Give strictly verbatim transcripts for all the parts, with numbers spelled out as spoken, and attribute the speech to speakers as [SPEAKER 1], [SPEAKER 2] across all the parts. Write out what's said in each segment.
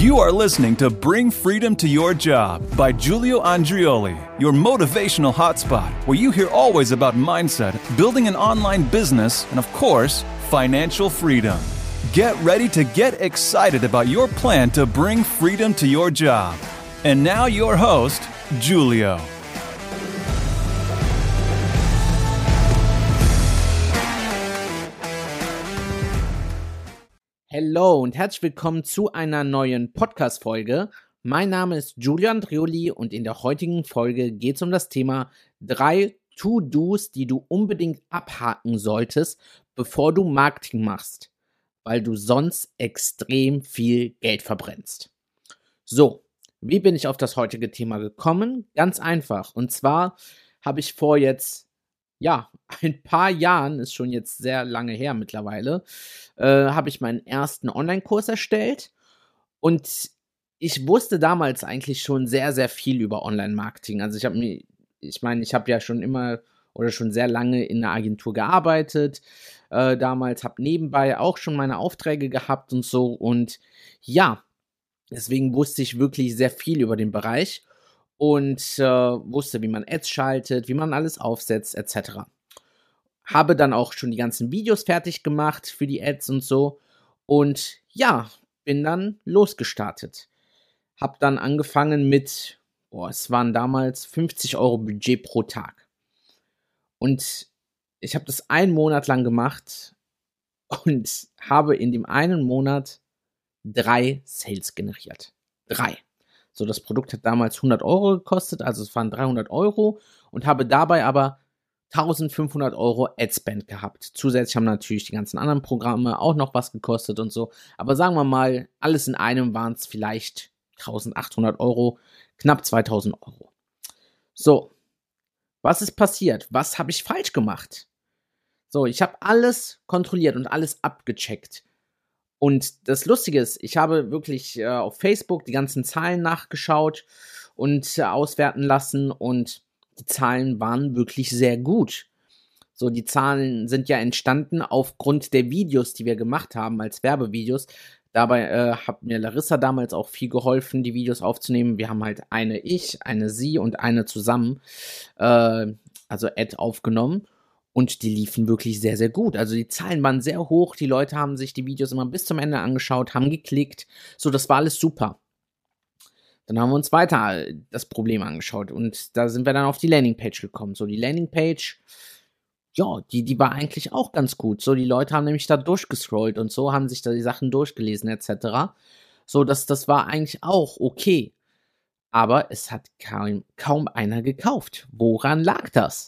[SPEAKER 1] You are listening to Bring Freedom to Your Job by Giulio Andreoli, your motivational hotspot, where you hear always about mindset, building an online business, and of course, financial freedom. Get ready to get excited about your plan to bring freedom to your job. And now your host, Giulio.
[SPEAKER 2] Hallo und herzlich willkommen zu einer neuen Podcast-Folge. Mein Name ist Giulio Andreoli und in der heutigen Folge geht es um das Thema drei To-Dos, die du unbedingt abhaken solltest, bevor du Marketing machst, weil du sonst extrem viel Geld verbrennst. So, wie bin ich auf das heutige Thema gekommen? Ganz einfach. Und zwar habe ich vor jetzt Ja, ein paar Jahren, ist schon jetzt sehr lange her mittlerweile, äh, habe ich meinen ersten Online-Kurs erstellt und ich wusste damals eigentlich schon sehr, sehr viel über Online-Marketing. Also ich habe mir, ich meine, ich habe ja schon immer oder schon sehr lange in einer Agentur gearbeitet, äh, damals, habe nebenbei auch schon meine Aufträge gehabt und so und ja, deswegen wusste ich wirklich sehr viel über den Bereich. Und äh, wusste, wie man Ads schaltet, wie man alles aufsetzt, et cetera. Habe dann auch schon die ganzen Videos fertig gemacht für die Ads und so. Und ja, bin dann losgestartet. Hab dann angefangen mit, boah, es waren damals fünfzig Euro Budget pro Tag. Und ich habe das einen Monat lang gemacht und habe in dem einen Monat drei Sales generiert. Drei. So, das Produkt hat damals hundert Euro gekostet, also es waren dreihundert Euro und habe dabei aber eintausendfünfhundert Euro Adspend gehabt. Zusätzlich haben natürlich die ganzen anderen Programme auch noch was gekostet und so. Aber sagen wir mal, alles in einem waren es vielleicht eintausendachthundert Euro, knapp zweitausend Euro. So, was ist passiert? Was habe ich falsch gemacht? So, ich habe alles kontrolliert und alles abgecheckt. Und das Lustige ist, ich habe wirklich äh, auf Facebook die ganzen Zahlen nachgeschaut und äh, auswerten lassen und die Zahlen waren wirklich sehr gut. So, die Zahlen sind ja entstanden aufgrund der Videos, die wir gemacht haben als Werbevideos. Dabei äh, hat mir Larissa damals auch viel geholfen, die Videos aufzunehmen. Wir haben halt eine ich, eine sie und eine zusammen, äh, also Ad aufgenommen. Und die liefen wirklich sehr, sehr gut. Also die Zahlen waren sehr hoch. Die Leute haben sich die Videos immer bis zum Ende angeschaut, haben geklickt. So, das war alles super. Dann haben wir uns weiter das Problem angeschaut. Und da sind wir dann auf die Landingpage gekommen. So, die Landingpage, ja, die, die war eigentlich auch ganz gut. So, die Leute haben nämlich da durchgescrollt und so, haben sich da die Sachen durchgelesen et cetera. So, das, das war eigentlich auch okay. Aber es hat kaum, kaum einer gekauft. Woran lag das?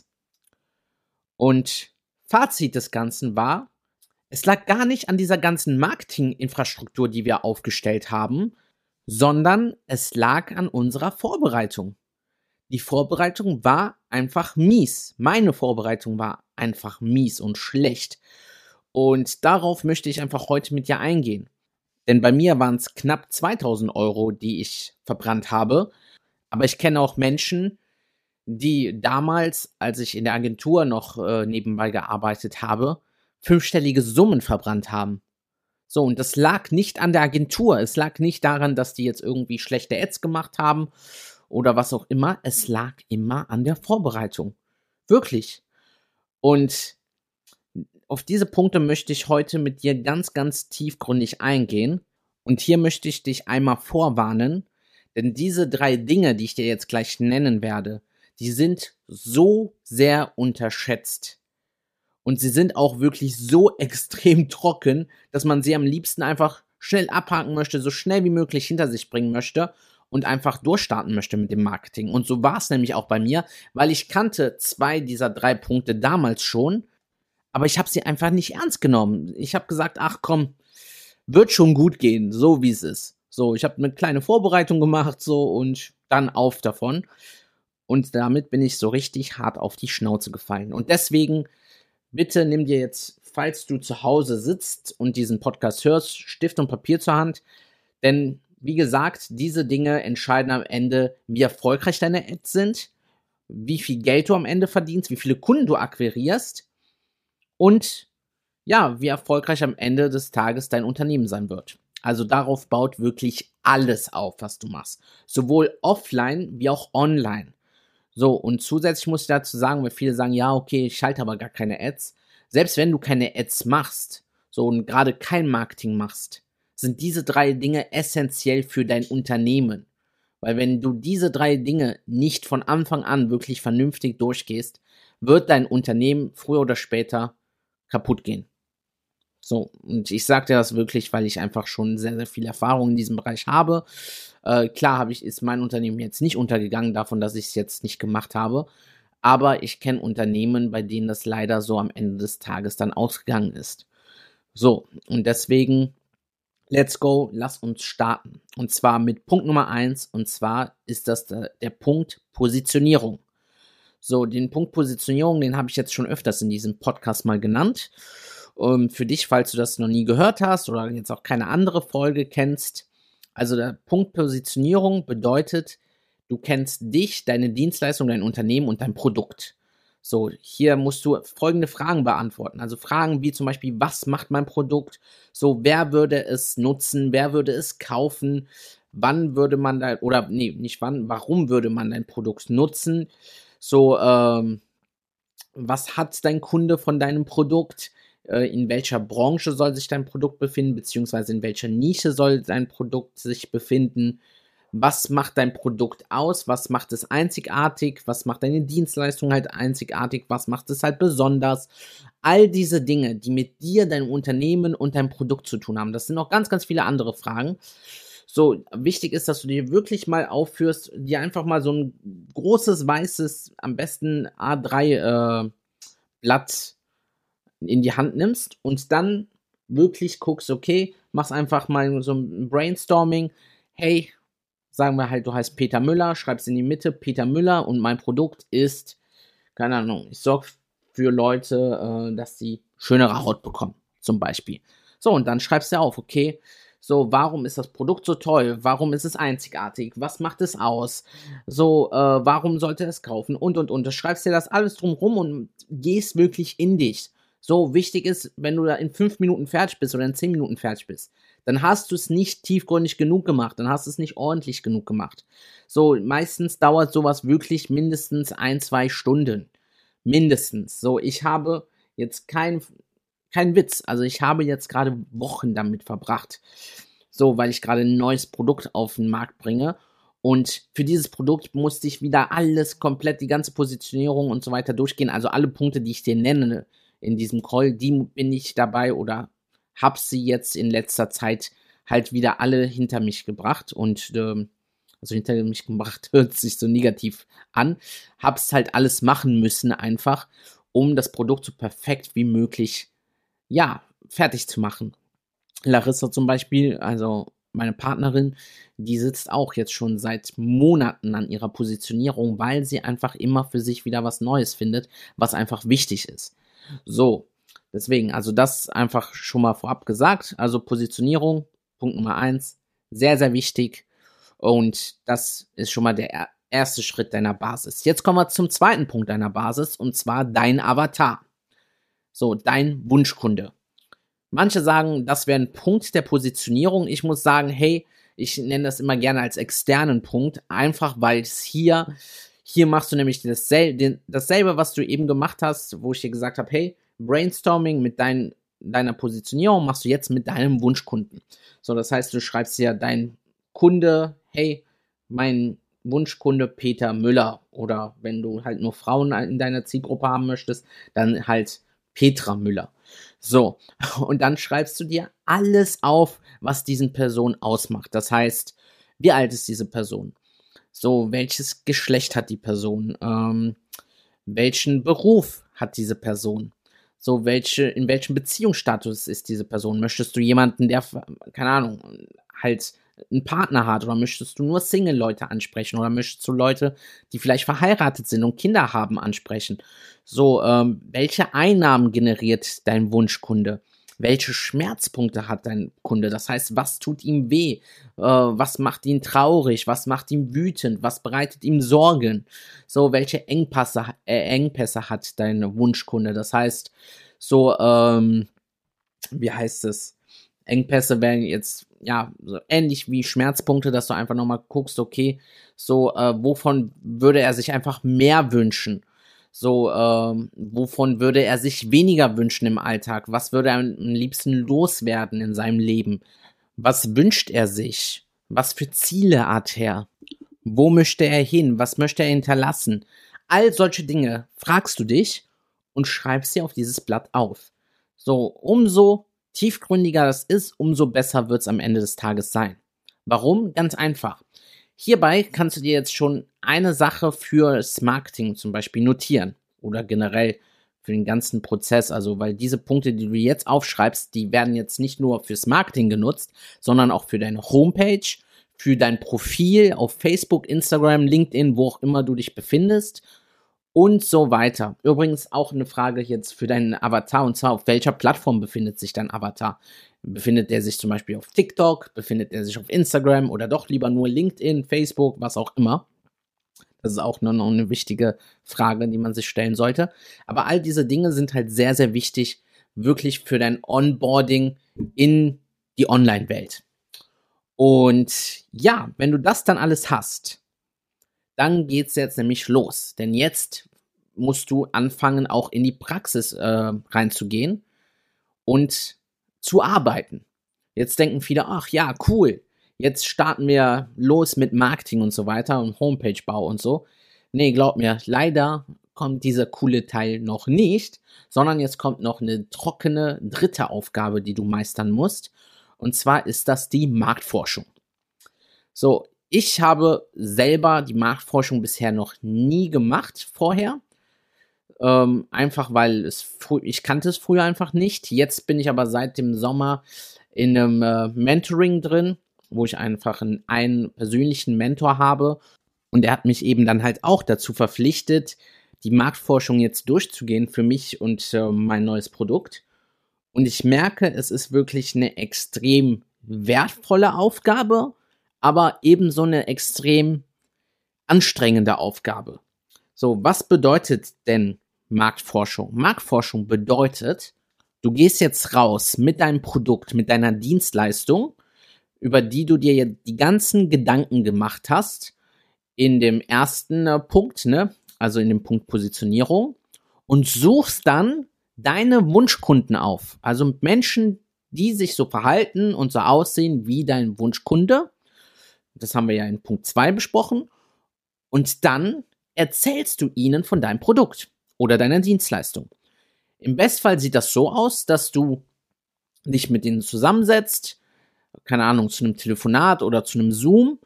[SPEAKER 2] Und Fazit des Ganzen war, es lag gar nicht an dieser ganzen Marketinginfrastruktur, die wir aufgestellt haben, sondern es lag an unserer Vorbereitung. Die Vorbereitung war einfach mies. Meine Vorbereitung war einfach mies und schlecht. Und darauf möchte ich einfach heute mit dir eingehen. Denn bei mir waren es knapp zweitausend Euro, die ich verbrannt habe. Aber ich kenne auch Menschen, die damals, als ich in der Agentur noch äh, nebenbei gearbeitet habe, fünfstellige Summen verbrannt haben. So, und das lag nicht an der Agentur. Es lag nicht daran, dass die jetzt irgendwie schlechte Ads gemacht haben oder was auch immer. Es lag immer an der Vorbereitung. Wirklich. Und auf diese Punkte möchte ich heute mit dir ganz, ganz tiefgründig eingehen. Und hier möchte ich dich einmal vorwarnen, denn diese drei Dinge, die ich dir jetzt gleich nennen werde, die sind so sehr unterschätzt. Und sie sind auch wirklich so extrem trocken, dass man sie am liebsten einfach schnell abhaken möchte, so schnell wie möglich hinter sich bringen möchte und einfach durchstarten möchte mit dem Marketing. Und so war es nämlich auch bei mir, weil ich kannte zwei dieser drei Punkte damals schon, aber ich habe sie einfach nicht ernst genommen. Ich habe gesagt, ach komm, wird schon gut gehen, so wie es ist. So, ich habe eine kleine Vorbereitung gemacht so und dann auf davon. Und damit bin ich so richtig hart auf die Schnauze gefallen. Und deswegen, bitte nimm dir jetzt, falls du zu Hause sitzt und diesen Podcast hörst, Stift und Papier zur Hand. Denn, wie gesagt, diese Dinge entscheiden am Ende, wie erfolgreich deine Ads sind, wie viel Geld du am Ende verdienst, wie viele Kunden du akquirierst und ja, wie erfolgreich am Ende des Tages dein Unternehmen sein wird. Also darauf baut wirklich alles auf, was du machst. Sowohl offline wie auch online. So, und zusätzlich muss ich dazu sagen, weil viele sagen, ja, okay, ich schalte aber gar keine Ads. Selbst wenn du keine Ads machst, so und gerade kein Marketing machst, sind diese drei Dinge essentiell für dein Unternehmen. Weil wenn du diese drei Dinge nicht von Anfang an wirklich vernünftig durchgehst, wird dein Unternehmen früher oder später kaputt gehen. So, und ich sage dir das wirklich, weil ich einfach schon sehr, sehr viel Erfahrung in diesem Bereich habe. Äh, klar habe ich, ist mein Unternehmen jetzt nicht untergegangen davon, dass ich es jetzt nicht gemacht habe. Aber ich kenne Unternehmen, bei denen das leider so am Ende des Tages dann ausgegangen ist. So, und deswegen, let's go, lass uns starten. Und zwar mit Punkt Nummer eins, und zwar ist das der, der Punkt Positionierung. So, den Punkt Positionierung, den habe ich jetzt schon öfters in diesem Podcast mal genannt. Um, für dich, falls du das noch nie gehört hast oder jetzt auch keine andere Folge kennst. Also der Punkt Positionierung bedeutet, du kennst dich, deine Dienstleistung, dein Unternehmen und dein Produkt. So, hier musst du folgende Fragen beantworten. Also Fragen wie zum Beispiel, was macht mein Produkt? So, wer würde es nutzen? Wer würde es kaufen? Wann würde man da, oder nee, nicht wann, warum würde man dein Produkt nutzen? So, ähm, was hat dein Kunde von deinem Produkt? In welcher Branche soll sich dein Produkt befinden, beziehungsweise in welcher Nische soll dein Produkt sich befinden? Was macht dein Produkt aus? Was macht es einzigartig? Was macht deine Dienstleistung halt einzigartig? Was macht es halt besonders? All diese Dinge, die mit dir, deinem Unternehmen und deinem Produkt zu tun haben. Das sind noch ganz, ganz viele andere Fragen. So, wichtig ist, dass du dir wirklich mal aufführst, dir einfach mal so ein großes, weißes, am besten A drei äh, Blatt in die Hand nimmst und dann wirklich guckst, okay, machst einfach mal so ein Brainstorming. Hey, sagen wir halt, du heißt Peter Müller, schreibst in die Mitte Peter Müller und mein Produkt ist, keine Ahnung, ich sorge für Leute, äh, dass sie schönere Haut bekommen, zum Beispiel. So, und dann schreibst du auf, okay, so, warum ist das Produkt so toll? Warum ist es einzigartig? Was macht es aus? So, äh, warum sollte es kaufen? Und, und, und. Du schreibst dir das alles drumherum und gehst wirklich in dich. So, wichtig ist, wenn du da in fünf Minuten fertig bist oder in zehn Minuten fertig bist, dann hast du es nicht tiefgründig genug gemacht, dann hast du es nicht ordentlich genug gemacht. So, meistens dauert sowas wirklich mindestens ein, zwei Stunden. Mindestens. So, ich habe jetzt kein, kein Witz, also ich habe jetzt gerade Wochen damit verbracht. So, weil ich gerade ein neues Produkt auf den Markt bringe. Und für dieses Produkt musste ich wieder alles komplett, die ganze Positionierung und so weiter durchgehen. Also alle Punkte, die ich dir nenne, in diesem Call, die bin ich dabei oder habe sie jetzt in letzter Zeit halt wieder alle hinter mich gebracht und ähm, also hinter mich gebracht hört sich so negativ an, habe es halt alles machen müssen einfach, um das Produkt so perfekt wie möglich, ja, fertig zu machen. Larissa zum Beispiel, also meine Partnerin, die sitzt auch jetzt schon seit Monaten an ihrer Positionierung, weil sie einfach immer für sich wieder was Neues findet, was einfach wichtig ist. So, deswegen, also das einfach schon mal vorab gesagt. Also Positionierung, Punkt Nummer eins, sehr, sehr wichtig. Und das ist schon mal der erste Schritt deiner Basis. Jetzt kommen wir zum zweiten Punkt deiner Basis, und zwar dein Avatar. So, dein Wunschkunde. Manche sagen, das wäre ein Punkt der Positionierung. Ich muss sagen, hey, ich nenne das immer gerne als externen Punkt, einfach weil es hier... Hier machst du nämlich dasselbe, dasselbe, was du eben gemacht hast, wo ich dir gesagt habe, hey, Brainstorming mit dein, deiner Positionierung machst du jetzt mit deinem Wunschkunden. So, das heißt, du schreibst ja dein Kunde, hey, mein Wunschkunde Peter Müller. Oder wenn du halt nur Frauen in deiner Zielgruppe haben möchtest, dann halt Petra Müller. So, und dann schreibst du dir alles auf, was diesen Person ausmacht. Das heißt, wie alt ist diese Person? So, welches Geschlecht hat die Person? Ähm, welchen Beruf hat diese Person? So, welche, in welchem Beziehungsstatus ist diese Person? Möchtest du jemanden, der, keine Ahnung, halt einen Partner hat? Oder möchtest du nur Single-Leute ansprechen? Oder möchtest du Leute, die vielleicht verheiratet sind und Kinder haben, ansprechen? So, ähm, welche Einnahmen generiert dein Wunschkunde? Welche Schmerzpunkte hat dein Kunde? Das heißt, was tut ihm weh? Äh, was macht ihn traurig? Was macht ihn wütend? Was bereitet ihm Sorgen? So, welche Engpässe, äh, Engpässe hat dein Wunschkunde? Das heißt, so, ähm, wie heißt es? Engpässe wären jetzt, ja, so ähnlich wie Schmerzpunkte, dass du einfach nochmal guckst, okay, so, äh, wovon würde er sich einfach mehr wünschen? So, ähm, wovon würde er sich weniger wünschen im Alltag? Was würde er am liebsten loswerden in seinem Leben? Was wünscht er sich? Was für Ziele hat er? Wo möchte er hin? Was möchte er hinterlassen? All solche Dinge fragst du dich und schreibst sie auf dieses Blatt auf. So, umso tiefgründiger das ist, umso besser wird es am Ende des Tages sein. Warum? Ganz einfach. Hierbei kannst du dir jetzt schon eine Sache fürs Marketing zum Beispiel notieren oder generell für den ganzen Prozess, also weil diese Punkte, die du jetzt aufschreibst, die werden jetzt nicht nur fürs Marketing genutzt, sondern auch für deine Homepage, für dein Profil auf Facebook, Instagram, LinkedIn, wo auch immer du dich befindest und so weiter. Übrigens auch eine Frage jetzt für deinen Avatar, und zwar auf welcher Plattform befindet sich dein Avatar? Befindet der sich zum Beispiel auf TikTok? Befindet er sich auf Instagram oder doch lieber nur LinkedIn, Facebook, was auch immer? Das ist auch noch eine wichtige Frage, die man sich stellen sollte. Aber all diese Dinge sind halt sehr, sehr wichtig, wirklich für dein Onboarding in die Online-Welt. Und ja, wenn du das dann alles hast, dann geht's jetzt nämlich los. Denn jetzt musst du anfangen, auch in die Praxis äh, reinzugehen und zu arbeiten. Jetzt denken viele, ach ja, cool, jetzt starten wir los mit Marketing und so weiter und Homepage-Bau und so. Nee, glaub mir, leider kommt dieser coole Teil noch nicht, sondern jetzt kommt noch eine trockene dritte Aufgabe, die du meistern musst. Und zwar ist das die Marktforschung. So, ich habe selber die Marktforschung bisher noch nie gemacht vorher. Ähm, einfach weil es ich kannte es früher einfach nicht. Jetzt bin ich aber seit dem Sommer in einem äh, Mentoring drin, wo ich einfach einen, einen persönlichen Mentor habe. Und er hat mich eben dann halt auch dazu verpflichtet, die Marktforschung jetzt durchzugehen für mich und äh, mein neues Produkt. Und ich merke, es ist wirklich eine extrem wertvolle Aufgabe, aber ebenso eine extrem anstrengende Aufgabe. So, was bedeutet denn Marktforschung? Marktforschung bedeutet, du gehst jetzt raus mit deinem Produkt, mit deiner Dienstleistung, über die du dir die ganzen Gedanken gemacht hast, in dem ersten äh, Punkt, ne, also in dem Punkt Positionierung, und suchst dann deine Wunschkunden auf. Also Menschen, die sich so verhalten und so aussehen wie dein Wunschkunde. Das haben wir ja in Punkt zwei besprochen. Und dann erzählst du ihnen von deinem Produkt oder deiner Dienstleistung. Im Bestfall sieht das so aus, dass du dich mit ihnen zusammensetzt, keine Ahnung, zu einem Telefonat oder zu einem Zoom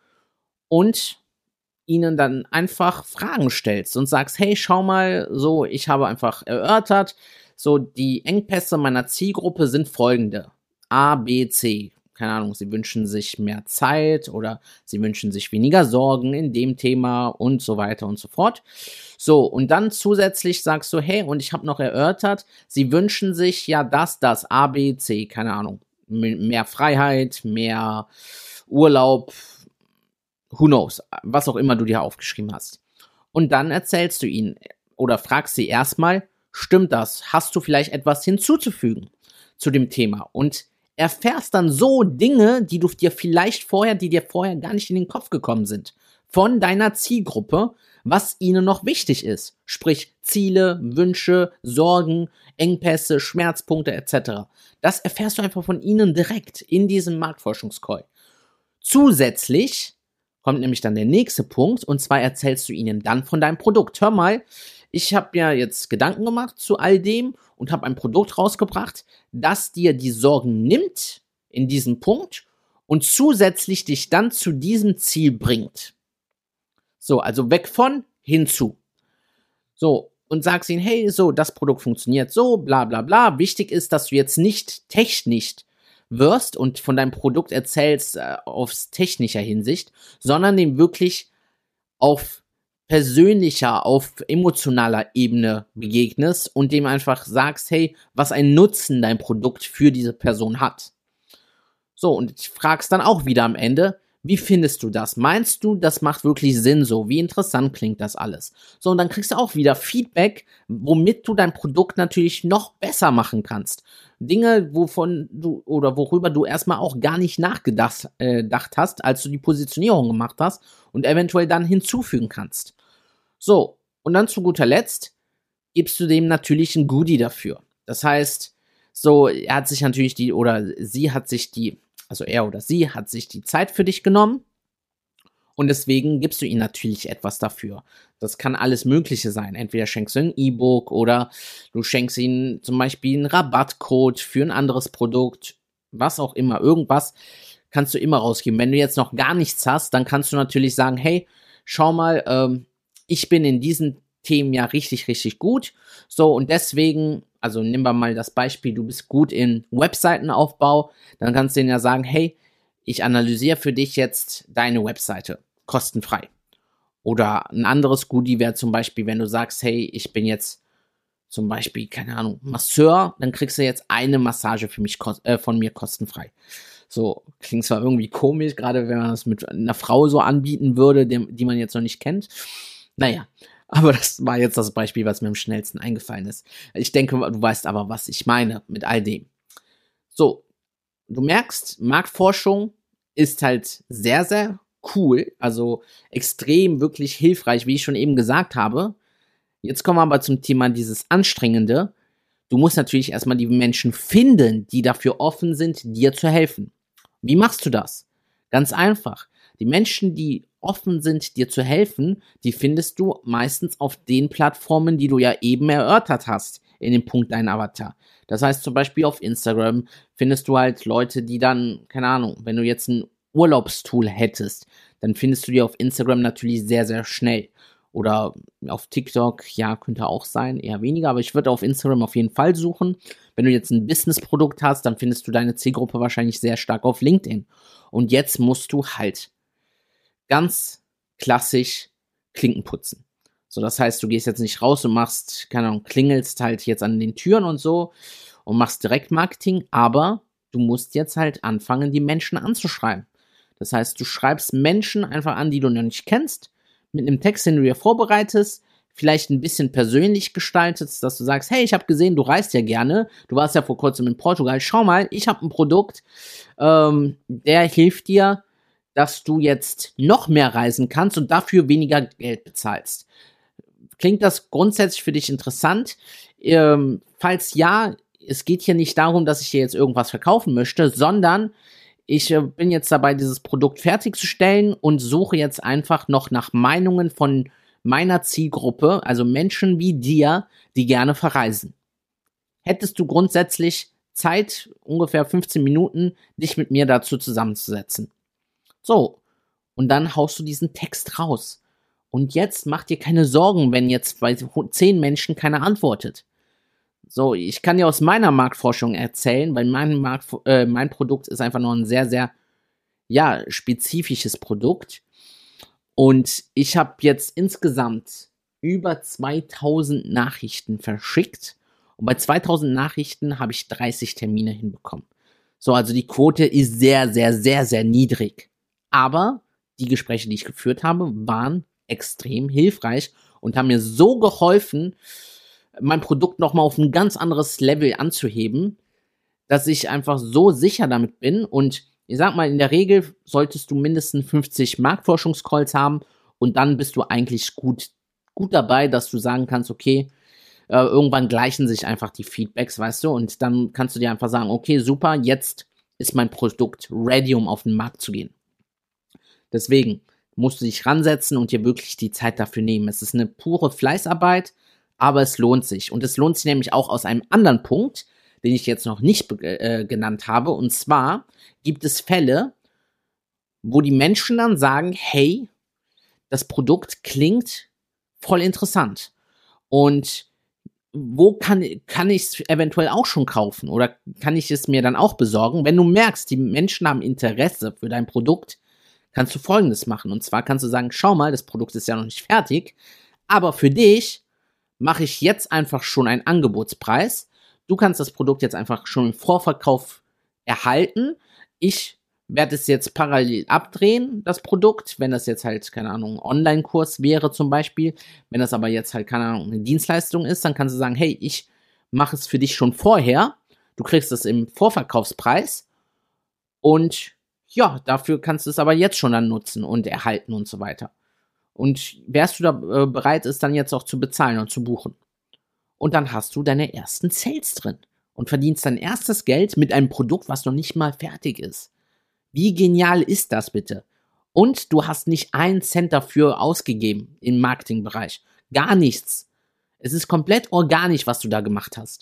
[SPEAKER 2] und ihnen dann einfach Fragen stellst und sagst, hey, schau mal, so, ich habe einfach erörtert, so, die Engpässe meiner Zielgruppe sind folgende. A, B, C. Keine Ahnung, sie wünschen sich mehr Zeit oder sie wünschen sich weniger Sorgen in dem Thema und so weiter und so fort. So, und dann zusätzlich sagst du, hey, und ich habe noch erörtert, sie wünschen sich ja das, das, A, B, C, keine Ahnung, mehr Freiheit, mehr Urlaub, who knows, was auch immer du dir aufgeschrieben hast. Und dann erzählst du ihnen oder fragst sie erstmal, stimmt das? Hast du vielleicht etwas hinzuzufügen zu dem Thema? Und erfährst dann so Dinge, die du dir vielleicht vorher, die dir vorher gar nicht in den Kopf gekommen sind, von deiner Zielgruppe, was ihnen noch wichtig ist. Sprich Ziele, Wünsche, Sorgen, Engpässe, Schmerzpunkte et cetera. Das erfährst du einfach von ihnen direkt in diesem Marktforschungscall. Zusätzlich kommt nämlich dann der nächste Punkt, und zwar erzählst du ihnen dann von deinem Produkt. Hör mal, ich habe ja jetzt Gedanken gemacht zu all dem und habe ein Produkt rausgebracht, das dir die Sorgen nimmt in diesem Punkt und zusätzlich dich dann zu diesem Ziel bringt. So, also weg von, hinzu. So, und sagst ihnen, hey, so, das Produkt funktioniert so, bla bla bla. Wichtig ist, dass du jetzt nicht technisch wirst und von deinem Produkt erzählst äh, aus technischer Hinsicht, sondern dem wirklich auf persönlicher, auf emotionaler Ebene begegnest und dem einfach sagst, hey, was ein Nutzen dein Produkt für diese Person hat. So, und fragst dann auch wieder am Ende, Wie findest du das? Meinst du, das macht wirklich Sinn so? Wie interessant klingt das alles? So, und dann kriegst du auch wieder Feedback, womit du dein Produkt natürlich noch besser machen kannst. Dinge, wovon du oder worüber du erstmal auch gar nicht nachgedacht äh, gedacht hast, als du die Positionierung gemacht hast und eventuell dann hinzufügen kannst. So, und dann zu guter Letzt gibst du dem natürlich ein Goodie dafür. Das heißt, so, er hat sich natürlich die, oder sie hat sich die, also er oder sie hat sich die Zeit für dich genommen und deswegen gibst du ihnen natürlich etwas dafür. Das kann alles Mögliche sein. Entweder schenkst du ein E-Book oder du schenkst ihnen zum Beispiel einen Rabattcode für ein anderes Produkt, was auch immer, irgendwas kannst du immer rausgeben. Wenn du jetzt noch gar nichts hast, dann kannst du natürlich sagen, hey, schau mal, ähm, ich bin in diesen Themen ja richtig, richtig gut. So, und deswegen, also nehmen wir mal das Beispiel, du bist gut in Webseitenaufbau, dann kannst du denen ja sagen, hey, ich analysiere für dich jetzt deine Webseite, kostenfrei. Oder ein anderes Goodie wäre zum Beispiel, wenn du sagst, hey, ich bin jetzt zum Beispiel, keine Ahnung, Masseur, dann kriegst du jetzt eine Massage für mich äh, von mir kostenfrei. So, klingt zwar irgendwie komisch, gerade wenn man das mit einer Frau so anbieten würde, die, die man jetzt noch nicht kennt. Naja, aber das war jetzt das Beispiel, was mir am schnellsten eingefallen ist. Ich denke, du weißt aber, was ich meine mit all dem. So, du merkst, Marktforschung ist halt sehr, sehr cool, also extrem wirklich hilfreich, wie ich schon eben gesagt habe. Jetzt kommen wir aber zum Thema dieses Anstrengende. Du musst natürlich erstmal die Menschen finden, die dafür offen sind, dir zu helfen. Wie machst du das? Ganz einfach. Die Menschen, die offen sind, dir zu helfen, die findest du meistens auf den Plattformen, die du ja eben erörtert hast, in dem Punkt dein Avatar. Das heißt zum Beispiel auf Instagram findest du halt Leute, die dann, keine Ahnung, wenn du jetzt ein Urlaubstool hättest, dann findest du die auf Instagram natürlich sehr, sehr schnell. Oder auf TikTok, ja, könnte auch sein, eher weniger, aber ich würde auf Instagram auf jeden Fall suchen. Wenn du jetzt ein Business-Produkt hast, dann findest du deine Zielgruppe wahrscheinlich sehr stark auf LinkedIn. Und jetzt musst du halt ganz klassisch Klinken putzen. So, das heißt, du gehst jetzt nicht raus und machst, keine Ahnung, klingelst halt jetzt an den Türen und so und machst Direktmarketing, aber du musst jetzt halt anfangen, die Menschen anzuschreiben. Das heißt, du schreibst Menschen einfach an, die du noch nicht kennst, mit einem Text, den du dir vorbereitest, vielleicht ein bisschen persönlich gestaltest, dass du sagst, hey, ich habe gesehen, du reist ja gerne, du warst ja vor kurzem in Portugal, schau mal, ich habe ein Produkt, ähm, der hilft dir, dass du jetzt noch mehr reisen kannst und dafür weniger Geld bezahlst. Klingt das grundsätzlich für dich interessant? Ähm, falls ja, es geht hier nicht darum, dass ich dir jetzt irgendwas verkaufen möchte, sondern ich äh, bin jetzt dabei, dieses Produkt fertigzustellen und suche jetzt einfach noch nach Meinungen von meiner Zielgruppe, also Menschen wie dir, die gerne verreisen. Hättest du grundsätzlich Zeit, ungefähr fünfzehn Minuten, dich mit mir dazu zusammenzusetzen? So, und dann haust du diesen Text raus. Und jetzt mach dir keine Sorgen, wenn jetzt bei zehn Menschen keiner antwortet. So, ich kann dir aus meiner Marktforschung erzählen, weil mein, Markt, äh, mein Produkt ist einfach nur ein sehr, sehr, ja, spezifisches Produkt. Und ich habe jetzt insgesamt über zweitausend Nachrichten verschickt. Und bei zweitausend Nachrichten habe ich dreißig Termine hinbekommen. So, also die Quote ist sehr, sehr, sehr, sehr niedrig. Aber die Gespräche, die ich geführt habe, waren extrem hilfreich und haben mir so geholfen, mein Produkt nochmal auf ein ganz anderes Level anzuheben, dass ich einfach so sicher damit bin. Und ich sag mal, in der Regel solltest du mindestens fünfzig Marktforschungscalls haben und dann bist du eigentlich gut, gut dabei, dass du sagen kannst, okay, äh, irgendwann gleichen sich einfach die Feedbacks, weißt du, und dann kannst du dir einfach sagen, okay, super, jetzt ist mein Produkt ready, um auf den Markt zu gehen. Deswegen musst du dich ransetzen und dir wirklich die Zeit dafür nehmen. Es ist eine pure Fleißarbeit, aber es lohnt sich. Und es lohnt sich nämlich auch aus einem anderen Punkt, den ich jetzt noch nicht äh, genannt habe. Und zwar gibt es Fälle, wo die Menschen dann sagen, hey, das Produkt klingt voll interessant. Und wo kann, kann ich es eventuell auch schon kaufen? Oder kann ich es mir dann auch besorgen? Wenn du merkst, die Menschen haben Interesse für dein Produkt, kannst du Folgendes machen. Und zwar kannst du sagen, schau mal, das Produkt ist ja noch nicht fertig, aber für dich mache ich jetzt einfach schon einen Angebotspreis. Du kannst das Produkt jetzt einfach schon im Vorverkauf erhalten. Ich werde es jetzt parallel abdrehen, das Produkt, wenn das jetzt halt, keine Ahnung, ein Online-Kurs wäre zum Beispiel. Wenn das aber jetzt halt, keine Ahnung, eine Dienstleistung ist, dann kannst du sagen, hey, ich mache es für dich schon vorher. Du kriegst es im Vorverkaufspreis und ja, dafür kannst du es aber jetzt schon dann nutzen und erhalten und so weiter. Und wärst du da äh, bereit, es dann jetzt auch zu bezahlen und zu buchen. Und dann hast du deine ersten Sales drin und verdienst dein erstes Geld mit einem Produkt, was noch nicht mal fertig ist. Wie genial ist das bitte? Und du hast nicht einen Cent dafür ausgegeben im Marketingbereich. Gar nichts. Es ist komplett organisch, was du da gemacht hast.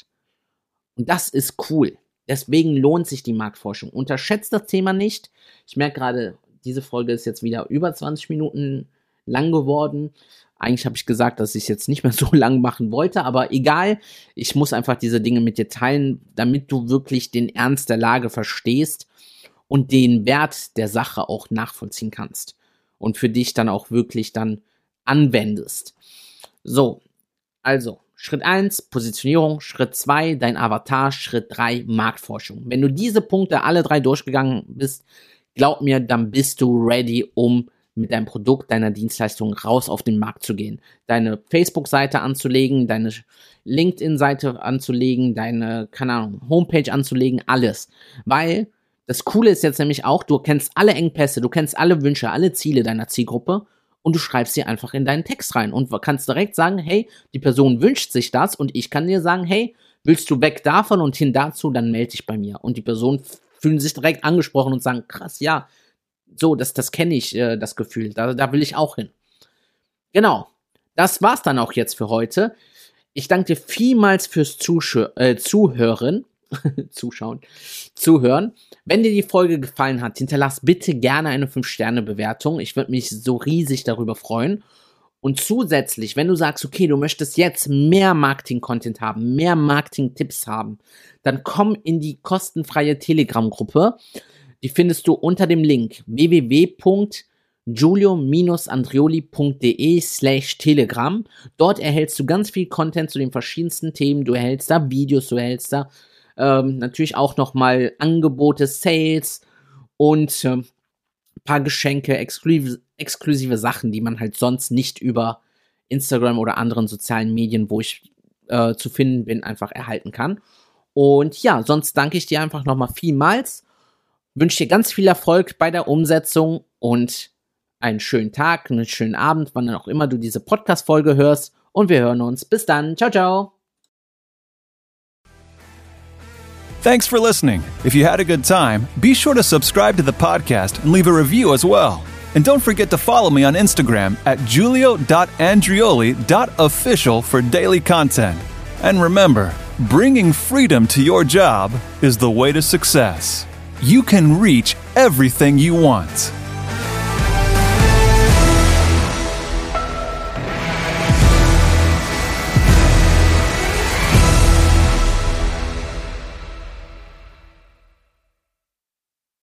[SPEAKER 2] Und das ist cool. Deswegen lohnt sich die Marktforschung. Unterschätzt das Thema nicht. Ich merke gerade, diese Folge ist jetzt wieder über zwanzig Minuten lang geworden. Eigentlich habe ich gesagt, dass ich es jetzt nicht mehr so lang machen wollte, aber egal. Ich muss einfach diese Dinge mit dir teilen, damit du wirklich den Ernst der Lage verstehst und den Wert der Sache auch nachvollziehen kannst und für dich dann auch wirklich dann anwendest. So, also Schritt eins, Positionierung, Schritt zwei, dein Avatar, Schritt drei, Marktforschung. Wenn du diese Punkte alle drei durchgegangen bist, glaub mir, dann bist du ready, um mit deinem Produkt, deiner Dienstleistung raus auf den Markt zu gehen. Deine Facebook-Seite anzulegen, deine LinkedIn-Seite anzulegen, deine, keine Ahnung, Homepage anzulegen, alles. Weil das Coole ist jetzt nämlich auch, du kennst alle Engpässe, du kennst alle Wünsche, alle Ziele deiner Zielgruppe und du schreibst sie einfach in deinen Text rein und kannst direkt sagen, hey, die Person wünscht sich das und ich kann dir sagen, hey, willst du weg davon und hin dazu, dann melde dich bei mir. Und die Person fühlen sich direkt angesprochen und sagen, krass, ja, so, das, das kenne ich, äh, das Gefühl, da, da will ich auch hin. Genau, das war's dann auch jetzt für heute. Ich danke dir vielmals fürs Zuschö- äh, Zuhören. Zuschauen, zuhören. Wenn dir die Folge gefallen hat, hinterlass bitte gerne eine fünf Sterne Bewertung. Ich würde mich so riesig darüber freuen. Und zusätzlich, wenn du sagst, okay, du möchtest jetzt mehr Marketing-Content haben, mehr Marketing-Tipps haben, dann komm in die kostenfreie Telegram-Gruppe. Die findest du unter dem Link w w w punkt giulio andrioli punkt d e slash telegram. Dort erhältst du ganz viel Content zu den verschiedensten Themen. Du erhältst da Videos, du erhältst da Ähm, natürlich auch nochmal Angebote, Sales und äh, ein paar Geschenke, exklusive, exklusive Sachen, die man halt sonst nicht über Instagram oder anderen sozialen Medien, wo ich äh, zu finden bin, einfach erhalten kann. Und ja, sonst danke ich dir einfach nochmal vielmals, wünsche dir ganz viel Erfolg bei der Umsetzung und einen schönen Tag, einen schönen Abend, wann auch immer du diese Podcast-Folge hörst und wir hören uns. Bis dann, ciao, ciao!
[SPEAKER 1] Thanks for listening. If you had a good time, be sure to subscribe to the podcast and leave a review as well. And don't forget to follow me on Instagram at giulio dot andrioli dot official for daily content. And remember, bringing freedom to your job is the way to success. You can reach everything you want.